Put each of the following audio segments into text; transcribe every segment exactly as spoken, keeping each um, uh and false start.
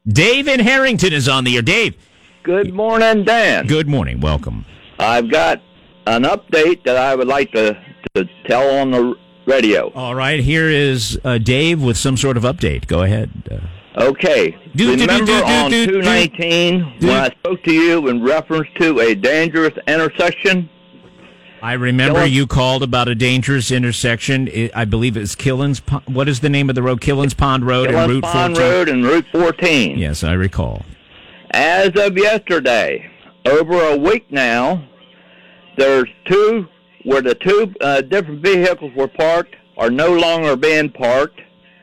Dave in Harrington is on the air. Dave. Good morning, Dan. Good morning. Welcome. I've got an update that I would like to, to tell on the radio. All right. Here is uh, Dave with some sort of update. Go ahead. Uh, Okay. Do, do, Remember do, do, on do, do, two nineteen do. when I spoke to you in reference to a dangerous intersection? I remember Killins? you called about a dangerous intersection. It, I believe it's Killins Pond. What is the name of the road? Killins Pond Road and Killins Route Pond fourteen. Road and Route fourteen. Yes, I recall. As of yesterday, over a week now, there's two, where the two uh, different vehicles were parked are no longer being parked.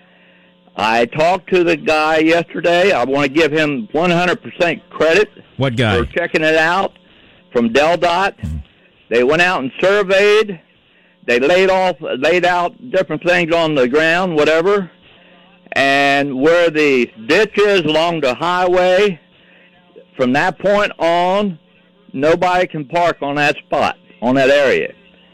I talked to the guy yesterday. I want to give him one hundred percent credit. What guy? For checking it out from DelDOT. Mm-hmm. They went out and surveyed. They laid off, laid out different things on the ground, whatever. And where the ditch is along the highway, from that point on, nobody can park on that spot, on that area.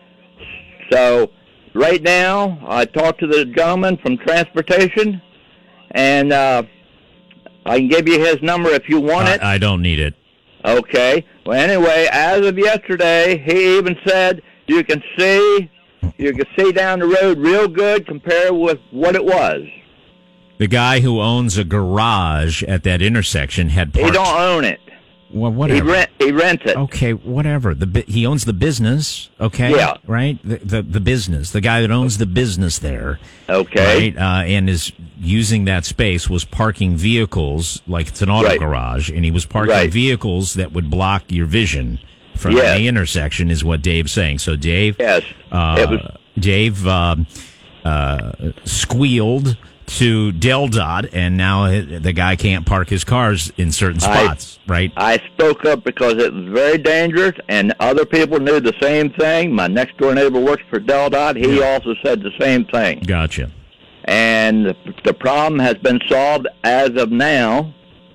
So right now, I talked to the gentleman from transportation, and uh, I can give you his number if you want it. I, I don't need it. Okay. Well, anyway, as of yesterday, he even said you can see you can see down the road real good compared with what it was. The guy who owns a garage at that intersection had parked. He don't own it. Well, whatever. He rent. He rents it. Okay, whatever. The he owns the business. Okay. Yeah. Right. The, the the business. The guy that owns the business there. Okay. Right. Uh, and is using that space was parking vehicles like it's an auto right. garage, and he was parking right. vehicles that would block your vision from yes. the intersection. Is what Dave's saying. So Dave. Yes. Uh, it was- Dave um, uh, squealed to DelDOT, and now the guy can't park his cars in certain spots, I, right? I spoke up because it was very dangerous, and other people knew the same thing. My next-door neighbor works for DelDOT. He yeah. also said the same thing. Gotcha. And the, the problem has been solved as of now,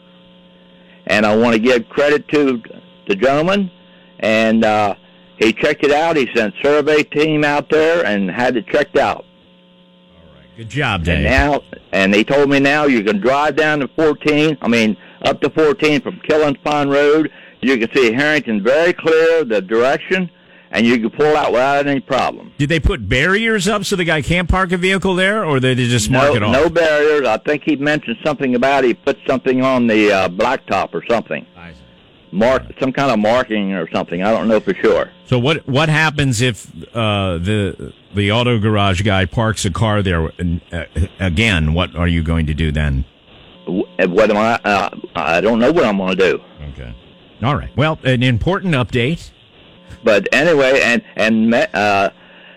and I want to give credit to the gentleman, and uh, he checked it out. He sent a survey team out there and had it checked out. Good job, Dave. And now, and they told me now you can drive down to fourteen. I mean, up to fourteen from Killins Pond Road. You can see Harrington very clear, the direction, and you can pull out without any problem. Did they put barriers up so the guy can't park a vehicle there, or did they just mark no, it off? No barriers. I think he mentioned something about he put something on the uh, blacktop or something. I see. Mark some kind of marking or something. I don't know for sure. So what what happens if uh, the the auto garage guy parks a car there and, uh, again? What are you going to do then? What am I? Uh, I don't know what I'm going to do. Okay. All right. Well, an important update. But anyway, and and uh,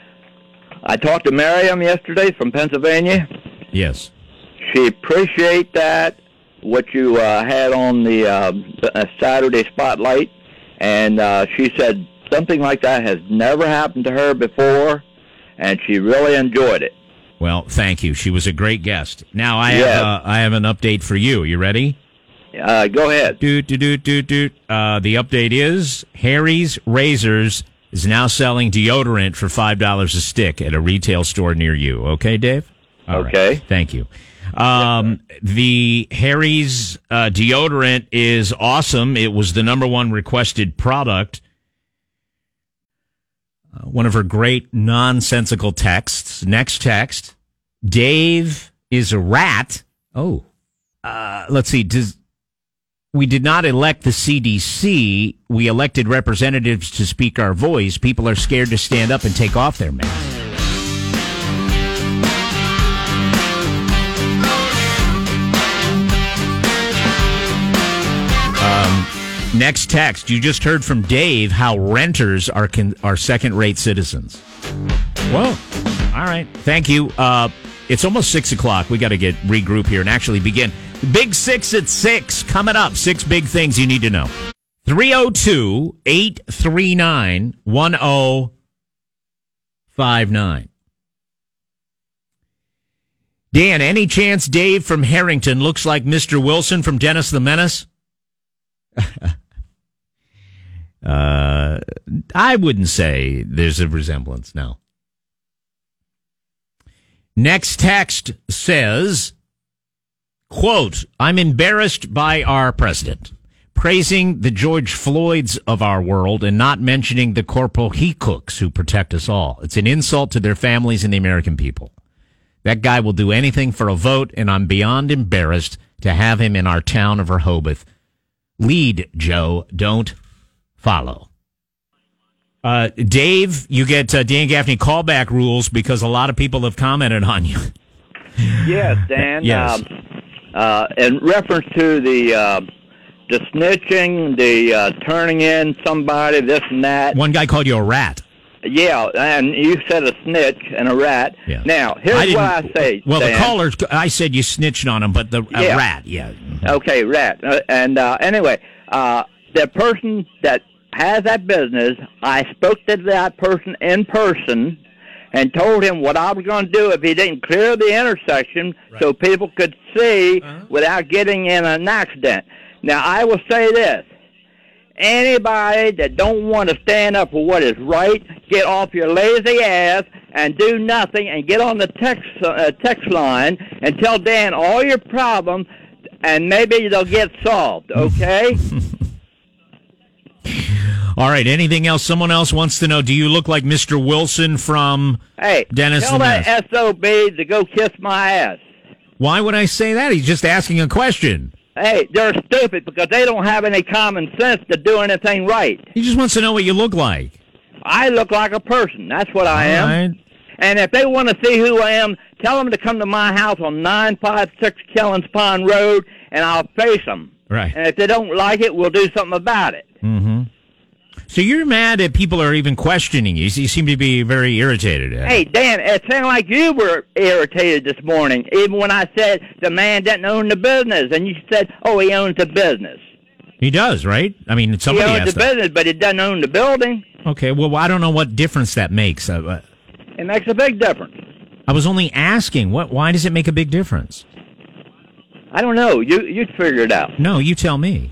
I talked to Miriam yesterday from Pennsylvania. Yes. She appreciate that. What you uh, had on the uh, Saturday Spotlight, and uh, she said something like that has never happened to her before, and she really enjoyed it. Well, thank you. She was a great guest. Now I yes. have uh, I have an update for you. You ready? Uh, go ahead. Do do do do do. Uh, the update is Harry's Razors is now selling deodorant for five dollars a stick at a retail store near you. Okay, Dave? All okay. Right. Thank you. Um, the Harry's uh, deodorant is awesome. It was the number one requested product. Uh, one of her great nonsensical texts. Next text. Dave is a rat. Oh. Uh, let's see. Does, we did not elect the C D C. We elected representatives to speak our voice. People are scared to stand up and take off their masks. Next text. You just heard from Dave how renters are con- are second-rate citizens. Whoa. All right. Thank you. Uh, it's almost six o'clock. We got to get regroup here and actually begin. Big Six at six coming up. Six big things you need to know. three oh two, eight three nine, one oh five nine. Dan, any chance Dave from Harrington looks like Mister Wilson from Dennis the Menace? Uh, I wouldn't say there's a resemblance, no. Next text says, Quote, I'm embarrassed by our president, praising the George Floyds of our world and not mentioning the Corporal He Cooks who protect us all. It's an insult to their families and the American people. That guy will do anything for a vote, and I'm beyond embarrassed to have him in our town of Rehoboth. Lead, Joe. Don't follow. Uh, Dave, you get uh, Dan Gaffney callback rules because a lot of people have commented on you. Yes, Dan. Yes. Um, uh, in reference to the uh, the snitching, the uh, turning in somebody, this and that. One guy called you a rat. Yeah, and you said a snitch and a rat. Yeah. Now, here's I what I say, Well, Dan. the callers, I said you snitched on him, but the a Yeah. rat, yeah. Okay, rat. Uh, and uh, anyway, uh, the person that has that business, I spoke to that person in person and told him what I was going to do if he didn't clear the intersection Right. so people could see Uh-huh. without getting in an accident. Now, I will say this. Anybody that don't want to stand up for what is right, get off your lazy ass and do nothing and get on the text uh, text line and tell Dan all your problems, and maybe they'll get solved, okay? All right, anything else someone else wants to know? Do you look like Mister Wilson from Hey, Dennis tell the that Menace? S O B to go kiss my ass. Why would I say that? He's just asking a question. Hey, they're stupid because they don't have any common sense to do anything right. He just wants to know what you look like. I look like a person. That's what I All am. right. And if they want to see who I am, tell them to come to my house on nine five six Kellens Pond Road, and I'll face them. Right. And if they don't like it, we'll do something about it. Mm-hmm. So you're mad that people are even questioning you. You seem to be very irritated at it. Hey, Dan, it sounded like you were irritated this morning, even when I said the man doesn't own the business, and you said, oh, he owns the business. He does, right? I mean, somebody he owns has the to. business, but he doesn't own the building. Okay, well, I don't know what difference that makes. Uh, It makes a big difference. I was only asking, what? Why does it make a big difference? I don't know. You you figure it out. No, you tell me.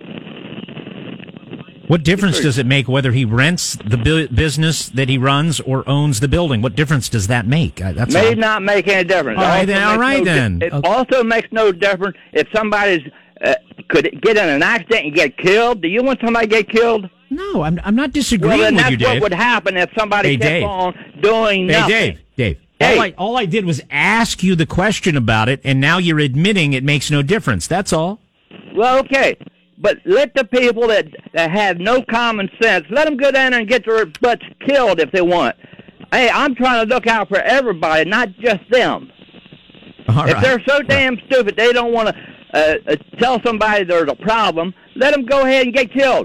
What difference does it make whether he rents the bu- business that he runs or owns the building? What difference does that make? Uh, That's May all. not make any difference. All right, Also then, all makes right no di- then. It Okay. also makes no difference if somebody's uh, could get in an accident and get killed. Do you want somebody to get killed? No, I'm I'm not disagreeing Well, then with that's you, Dave. what would happen if somebody Hey, kept Dave. on doing Hey, nothing. Dave, Dave. Hey. All I all I did was ask you the question about it, and now you're admitting it makes no difference. That's all. Well, okay. But let the people that, that have no common sense, let them go down there and get their butts killed if they want. Hey, I'm trying to look out for everybody, not just them. All if right. they're so damn stupid they don't want to uh, uh, tell somebody there's a problem, let them go ahead and get killed.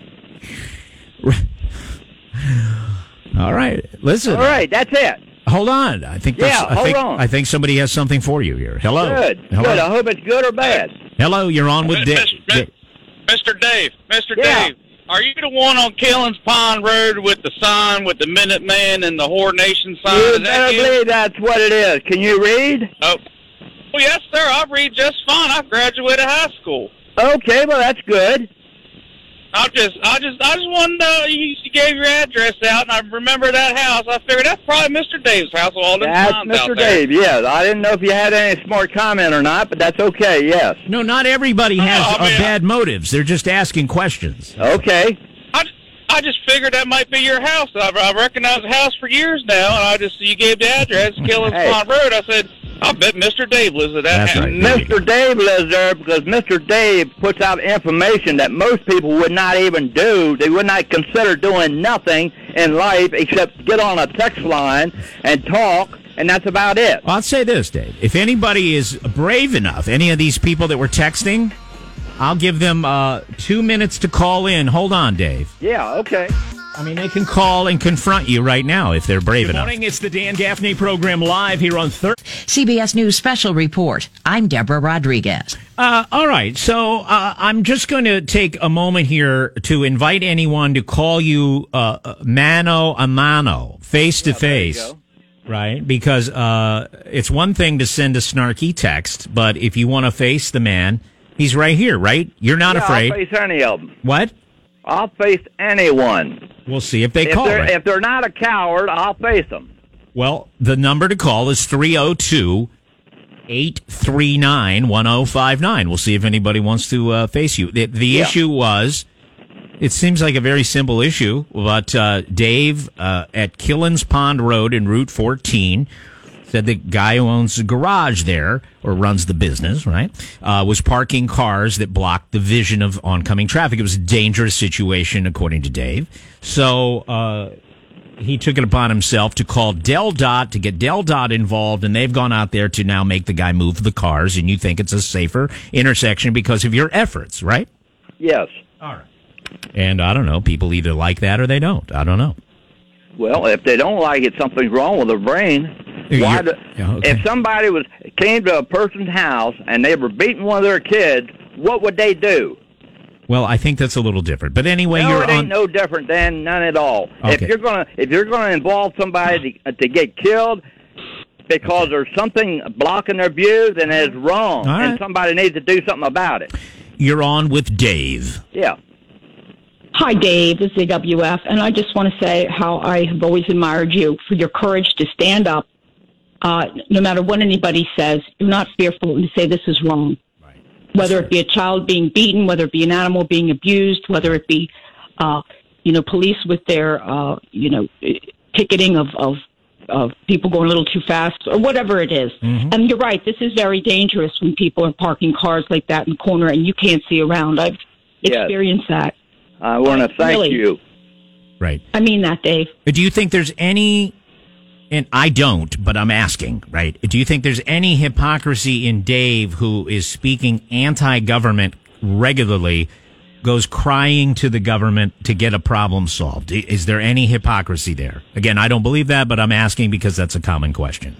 All right. Listen. All right, that's it. Hold on. I think Yeah, that's, I hold think, on. I think somebody has something for you here. Hello. Good, Hello. good. I hope it's good or bad. Hello. You're on with Dave. Mister Mister Dave, Mister Yeah. Dave, are you the one on Kellens Pond Road with the sign with the Minuteman and the Horde Nation sign? You Is that better you? believe that's what it is. Can you read? Oh, well, yes, sir. I read just fine. I graduated high school. Okay, well, that's good. I just, I just, I just wanted to know. You you gave your address out, and I remember that house. I figured that's probably Mister Dave's house with all them That's signs Mister out there. Dave, yes. I didn't know if you had any smart comment or not, but that's okay, yes. No, not everybody has Oh, uh, man. bad motives. They're just asking questions. Okay. I, I just figured that might be your house. I've, I've recognized the house for years now, and I just, you gave the address, Kellens Hey. Pond Road. I said, I bet Mister Dave lives at that That's house. right. Mister Dave lives there because Mister Dave puts out information that most people would not even do. They would not consider doing nothing in life except get on a text line and talk, and that's about it. Well, I'll say this, Dave. If anybody is brave enough, any of these people that were texting, I'll give them uh, two minutes to call in. Hold on, Dave. Yeah, okay. I mean, they can call and confront you right now if they're brave enough. Good morning. It's the Dan Gaffney program live here on Thursday. C B S News Special Report. I'm Deborah Rodriguez. Uh, all right. So uh, I'm just going to take a moment here to invite anyone to call you uh, mano a mano, face to face. Right? Because uh, it's one thing to send a snarky text, but if you want to face the man, he's right here, right? You're not Yeah, afraid. I'll face any of them. What? I'll face anyone. We'll see if they If call. they're, Right? if they're not a coward, I'll face them. Well, the number to call is three oh two, eight three nine, one oh five nine. We'll see if anybody wants to uh, face you. The, the Yeah. issue was, it seems like a very simple issue, but uh, Dave uh, at Killens Pond Road in Route fourteen said the guy who owns the garage there, or runs the business, right, uh, was parking cars that blocked the vision of oncoming traffic. It was a dangerous situation, according to Dave. So uh, he took it upon himself to call Del Dot to get Del Dot involved, and they've gone out there to now make the guy move the cars, and you think it's a safer intersection because of your efforts, right? Yes. All right. And I don't know, people either like that or they don't. I don't know. Well, if they don't like it, something's wrong with their brain. Why? Do, yeah, okay. If somebody was came to a person's house and they were beating one of their kids, what would they do? Well, I think that's a little different. But anyway, no, you're it ain't on. no different than none at all. Okay. If you're gonna if you're gonna involve somebody to, to get killed because okay. there's something blocking their view, then it's wrong, right. and somebody needs to do something about it. You're on with Dave. Yeah. Hi, Dave. This is A W F, and I just want to say how I have always admired you for your courage to stand up, uh, no matter what anybody says. You're not fearful to say this is wrong. Right. Whether it be a child being beaten, whether it be an animal being abused, whether it be, uh, you know, police with their, uh, you know, ticketing of, of of people going a little too fast, or whatever it is. Mm-hmm. And you're right. This is very dangerous when people are parking cars like that in the corner and you can't see around. I've yes. experienced that. I want to thank really. you. Right. I mean that, Dave. Do you think there's any, and I don't, but I'm asking, right? Do you think there's any hypocrisy in Dave, who is speaking anti-government regularly, goes crying to the government to get a problem solved? Is there any hypocrisy there? Again, I don't believe that, but I'm asking because that's a common question.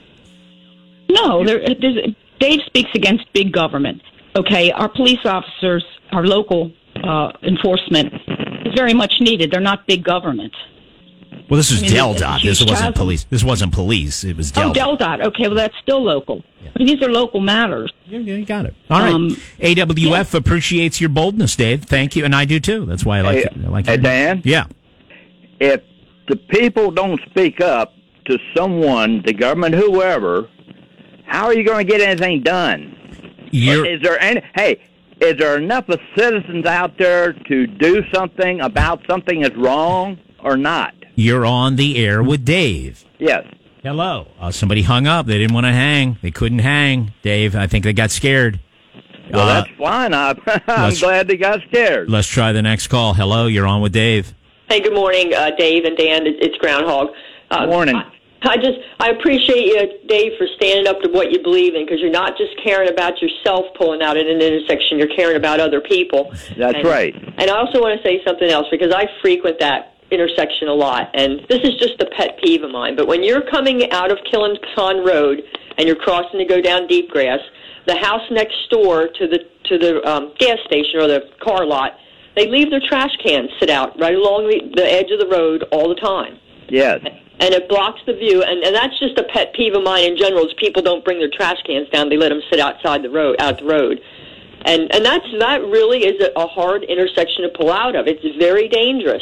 No, there, there's, Dave speaks against big government. Okay, our police officers, our local uh, enforcement is very much needed. They're not big government. Well, this was I mean, Del Dot. This wasn't chasm. police. This wasn't police. It was Del Oh, Del Dot. Okay, well, that's still local. Yeah. I mean, these are local matters. Yeah, yeah, you got it. All right. Um, A W F yeah. appreciates your boldness, Dave. Thank you, and I do too. That's why I like. Hey, to, I like hey to, Dan? Yeah. If the people don't speak up to someone, the government, whoever, how are you going to get anything done? You're, Is there any? Hey, is there enough of citizens out there to do something about something that's wrong or not? you're on the air with Dave. Yes. Hello. Uh, somebody hung up. They didn't want to hang. They couldn't hang, Dave. I think they got scared. Well, Uh, that's fine. I, I'm let's- glad they got scared. Let's try the next call. Hello, you're on with Dave. Hey, good morning, uh, Dave and Dan. It- It's Groundhog. Uh, Morning. I, I just I appreciate you, Dave, for standing up to what you believe in, because you're not just caring about yourself pulling out at an intersection. You're caring about other people. That's and, right. And I also want to say something else, because I frequent that intersection a lot, and this is just a pet peeve of mine. But when you're coming out of Killens Pond Road and you're crossing to go down Deep Grass, the house next door to the to the um, gas station or the car lot, they leave their trash cans sit out right along the, the edge of the road all the time. Yes. And it blocks the view, and, and that's just a pet peeve of mine in general, is people don't bring their trash cans down. They let them sit outside the road, out the road. And and that's that really is a, a hard intersection to pull out of. It's very dangerous.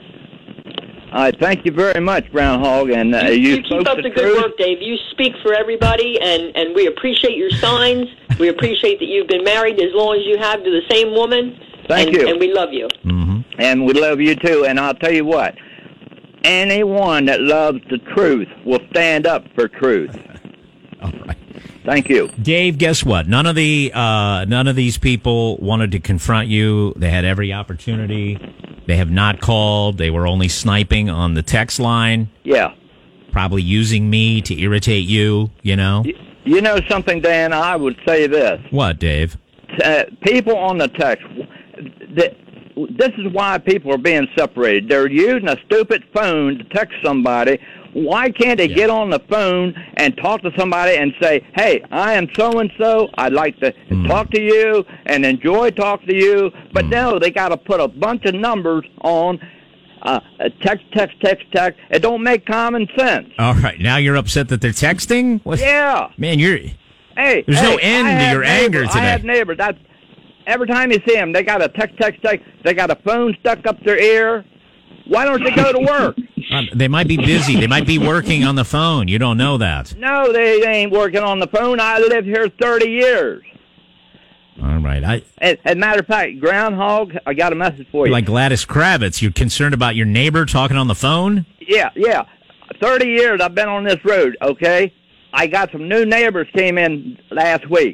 I thank you very much, Groundhog, and uh, You, you, you keep spoke up the the truth. good work, Dave. You speak for everybody, and, and we appreciate your signs. We appreciate that you've been married as long as you have to the same woman. Thank and, you. And we love you. Mm-hmm. And we love you, too. And I'll tell you what, anyone that loves the truth will stand up for truth. All right. Thank you. Dave, guess what? None of the uh, none of these people wanted to confront you. They had every opportunity. They have not called. They were only sniping on the text line, Yeah. probably using me to irritate you, you know? Y- You know something, Dan? I would say this. What, Dave? Uh, people on the text, th- this is why people are being separated. They're using a stupid phone to text somebody. Why can't they Yeah. get on the phone and talk to somebody and say, hey, I am so-and-so, I'd like to Mm. talk to you and enjoy talking to you. But Mm. no, they got to put a bunch of numbers on uh, text, text, text, text. It don't make common sense. All right. Now you're upset that they're texting? What? Yeah. Man, you're... Hey, There's hey, no end I to have your anger neighbors- today. I have neighbors. That's, every time you see them, they got a text, text, text. They got a phone stuck up their ear. Why don't they go to work? Uh, they might be busy. They might be working on the phone. You don't know that. No, they ain't working on the phone. I lived here thirty years. All right. I, As, as a matter of fact, Groundhog, I got a message for you. like Gladys Kravitz, you're concerned about your neighbor talking on the phone? Yeah, yeah. thirty years I've been on this road, okay? I got some new neighbors came in last week.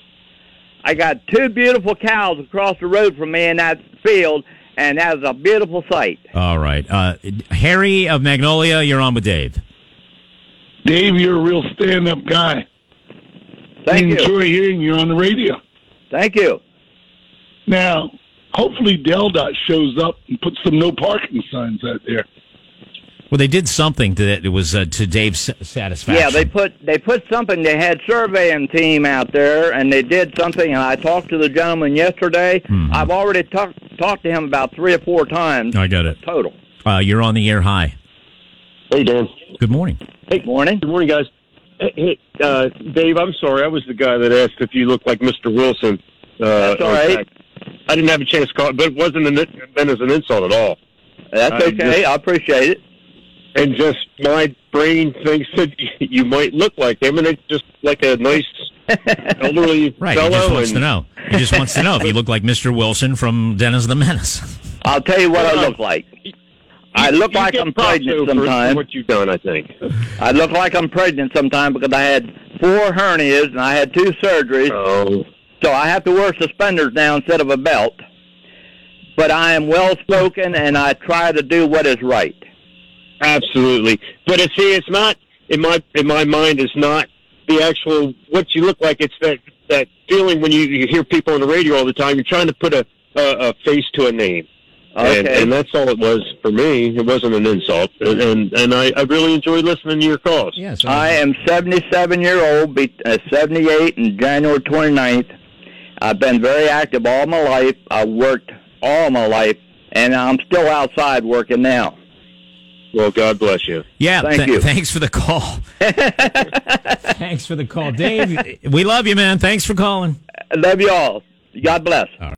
I got two beautiful cows across the road from me in that field, and that is a beautiful sight. All right. Uh, Harry of Magnolia, you're on with Dave. Dave, you're a real stand-up guy. Thank I you. enjoy hearing you on the radio. Thank you. Now, hopefully DelDOT shows up and puts some no parking signs out there. Well, they did something that it was uh, to Dave's satisfaction. Yeah, they put they put something. They had surveying team out there, and they did something. And I talked to the gentleman yesterday. Mm-hmm. I've already talked talked to him about three or four times. I got it. Total. Uh, you're on the air. Hi. Hey, Dan. Good morning. Good morning. Good morning, guys. Hey, hey uh, Dave, I'm sorry. I was the guy that asked if you look like Mister Wilson. Uh, That's all right. I didn't have a chance to call it, but it wasn't an, meant as an insult at all. That's I okay. just- I appreciate it. And just my brain thinks that you might look like him, and it's just like a nice elderly Right. He fellow. just wants and, to know. He just wants to know if you look like Mister Wilson from Dennis the Menace. I'll tell you what I look like. I look you like get I'm props, pregnant though, for- sometimes. For what you've done, I think. I look like I'm pregnant sometimes because I had four hernias and I had two surgeries. Oh. So I have to wear suspenders now instead of a belt. But I am well-spoken, and I try to do what is right. Absolutely, but it's see, it's not in my in my mind. It's not the actual what you look like. It's that that feeling when you, you hear people on the radio all the time. You're trying to put a a, a face to a name, Okay. and, and that's all it was for me. It wasn't an insult, and and, and I, I really enjoyed listening to your calls. Yes. I am seventy-seven year old, be, uh, seventy-eight in January twenty-ninth. I've been very active all my life. I worked all my life, and I'm still outside working now. Well, God bless you. Yeah. Thank th- you. Thanks for the call. Thanks for the call, Dave. We love you, man. Thanks for calling. I love you all. God bless. All right.